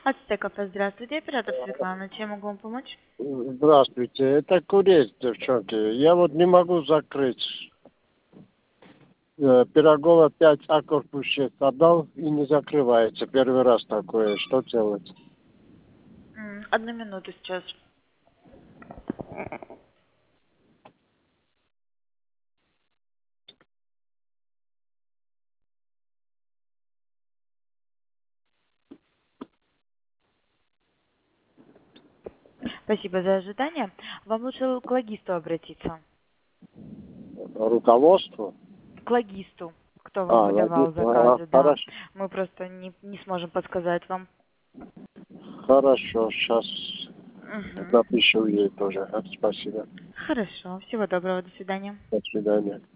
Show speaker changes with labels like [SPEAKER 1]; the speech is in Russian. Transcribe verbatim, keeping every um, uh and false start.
[SPEAKER 1] Ацтекафе, здравствуйте, оператор Светлана, чем могу вам помочь?
[SPEAKER 2] Здравствуйте, это курьер, девчонки. Я вот не могу закрыть. Э, Пирогова пять А корпус шесть отдал и не закрывается. Первый раз такое. Что делать?
[SPEAKER 1] М, Одну минуту сейчас. Спасибо за ожидание. Вам лучше к логисту обратиться.
[SPEAKER 2] Руководство?
[SPEAKER 1] К логисту, кто вам
[SPEAKER 2] А,
[SPEAKER 1] выдавал
[SPEAKER 2] логист. А,
[SPEAKER 1] заказы, да.
[SPEAKER 2] хорошо.
[SPEAKER 1] Мы просто не, не сможем подсказать вам.
[SPEAKER 2] Хорошо, сейчас
[SPEAKER 1] Мгм.
[SPEAKER 2] напишу ей тоже. А, Спасибо.
[SPEAKER 1] Хорошо, всего доброго, до свидания.
[SPEAKER 2] До свидания.